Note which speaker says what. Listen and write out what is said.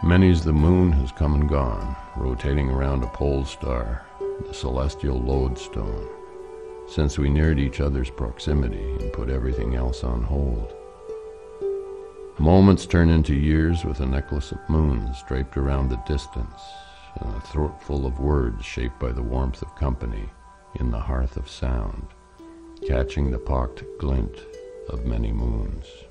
Speaker 1: Many's the moon has come and gone, rotating around a pole star, the celestial lodestone, since we neared each other's proximity and put everything else on hold. Moments turn into years with a necklace of moons draped around the distance, and a throat full of words shaped by the warmth of company in the hearth of sound, catching the pocked glint of many moons.